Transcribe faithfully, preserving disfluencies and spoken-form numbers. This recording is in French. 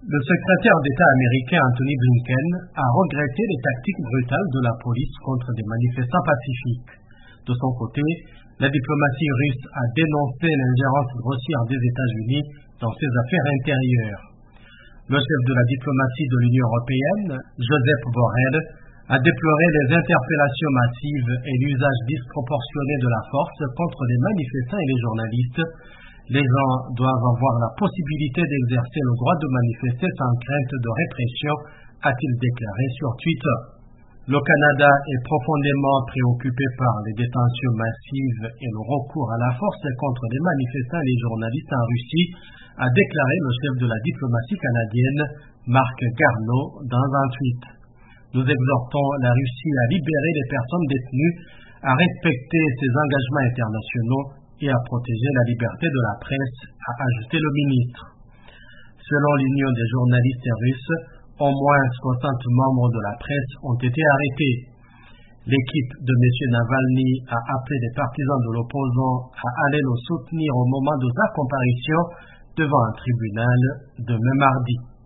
Le secrétaire d'État américain Antony Blinken a regretté les tactiques brutales de la police contre des manifestants pacifiques. De son côté, la diplomatie russe a dénoncé l'ingérence grossière des États-Unis dans ses affaires intérieures. Le chef de la diplomatie de l'Union européenne, Josep Borrell, a déploré les interpellations massives et l'usage disproportionné de la force contre les manifestants et les journalistes. Les gens doivent avoir la possibilité d'exercer le droit de manifester sans crainte de répression, a-t-il déclaré sur Twitter. Le Canada est profondément préoccupé par les détentions massives et le recours à la force contre les manifestants et les journalistes en Russie, a déclaré le chef de la diplomatie canadienne, Marc Garneau, dans un tweet. Nous exhortons la Russie à libérer les personnes détenues, à respecter ses engagements internationaux et à protéger la liberté de la presse, a ajouté le ministre. Selon l'Union des journalistes russes, au moins soixante membres de la presse ont été arrêtés. L'équipe de M. Navalny a appelé les partisans de l'opposant à aller le soutenir au moment de sa comparution devant un tribunal demain mardi.